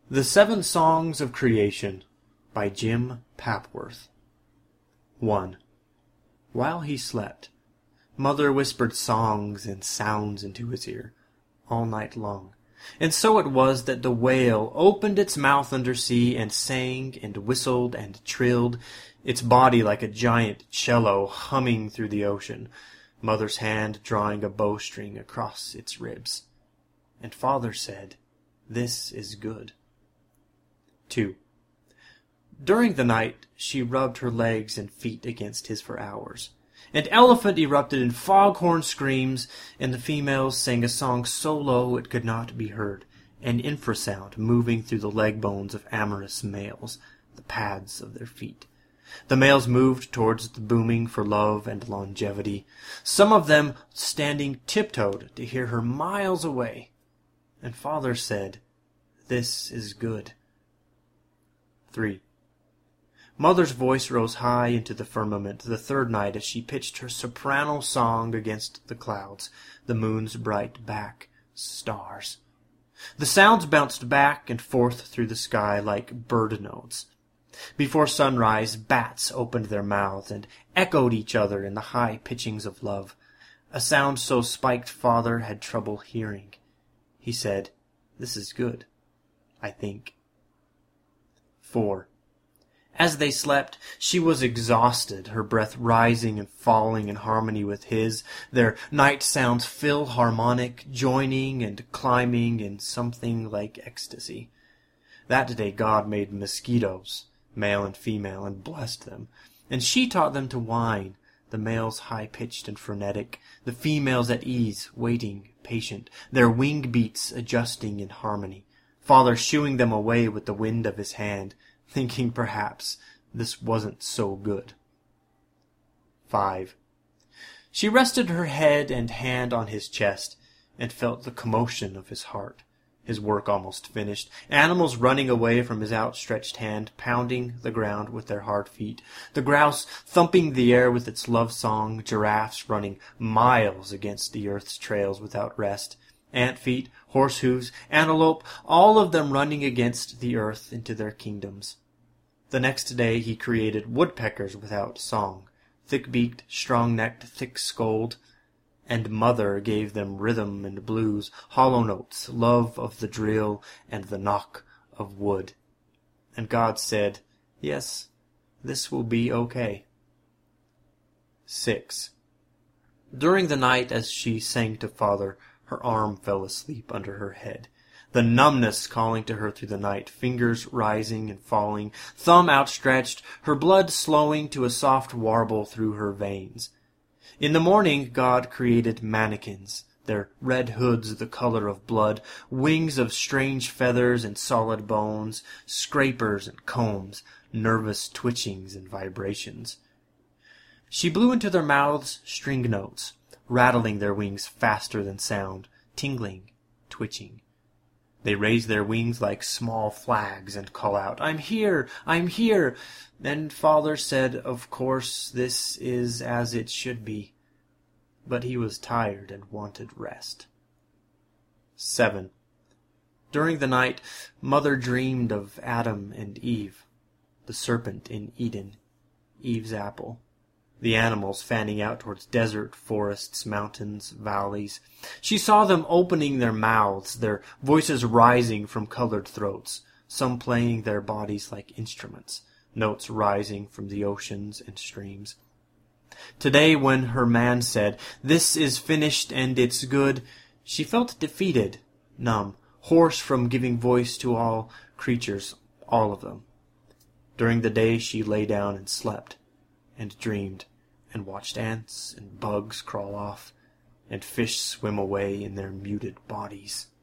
The Seven Songs of Creation by Jim Papworth. 1. While he slept, Mother whispered songs and sounds into his ear, all night long. And so it was that the whale opened its mouth under sea and sang and whistled and trilled, its body like a giant cello humming through the ocean, Mother's hand drawing a bowstring across its ribs. And Father said, "This is good." 2. During the night she rubbed her legs and feet against his for hours. And Elephant erupted in foghorn screams, and the females sang a song so low it could not be heard, an infrasound moving through the leg bones of amorous males, the pads of their feet. The males moved towards the booming for love and longevity, some of them standing tiptoed to hear her miles away. And Father said, "This is good." 3. Mother's voice rose high into the firmament the third night as she pitched her soprano song against the clouds, the moon's bright back, stars. The sounds bounced back and forth through the sky like bird notes. Before sunrise, bats opened their mouths and echoed each other in the high pitchings of love, a sound so spiked Father had trouble hearing. He said, "This is good, I think." 4. As they slept, she was exhausted, her breath rising and falling in harmony with his, their night sounds philharmonic, joining and climbing in something like ecstasy. That day God made mosquitoes, male and female, and blessed them. And she taught them to whine, the males high-pitched and frenetic, the females at ease, waiting, patient, their wing beats adjusting in harmony, Father shooing them away with the wind of his hand, thinking perhaps this wasn't so good. 5. She rested her head and hand on his chest, and felt the commotion of his heart, his work almost finished, animals running away from his outstretched hand, pounding the ground with their hard feet, the grouse thumping the air with its love song, giraffes running miles against the earth's trails without rest, ant feet, horse hooves, antelope, all of them running against the earth into their kingdoms. The next day he created woodpeckers without song, thick-beaked, strong-necked, thick-skulled, and Mother gave them rhythm and blues, hollow notes, love of the drill and the knock of wood. And God said, "Yes, this will be okay." 6. During the night as she sang to Father, her arm fell asleep under her head, the numbness calling to her through the night, fingers rising and falling, thumb outstretched, her blood slowing to a soft warble through her veins. In the morning God created mannikins, their red hoods the color of blood, wings of strange feathers and solid bones, scrapers and combs, nervous twitchings and vibrations. She blew into their mouths string notes, rattling their wings faster than sound, tingling, twitching. They raise their wings like small flags and call out, "I'm here! I'm here!" And Father said, "Of course, this is as it should be." But he was tired and wanted rest. 7. During the night, Mother dreamed of Adam and Eve, the serpent in Eden, Eve's apple, the animals fanning out towards desert, forests, mountains, valleys. She saw them opening their mouths, their voices rising from colored throats, some playing their bodies like instruments, notes rising from the oceans and streams. Today, when her man said, "This is finished and it's good," she felt defeated, numb, hoarse from giving voice to all creatures, all of them. During the day she lay down and slept, and dreamed, and watched ants and bugs crawl off, and fish swim away in their muted bodies.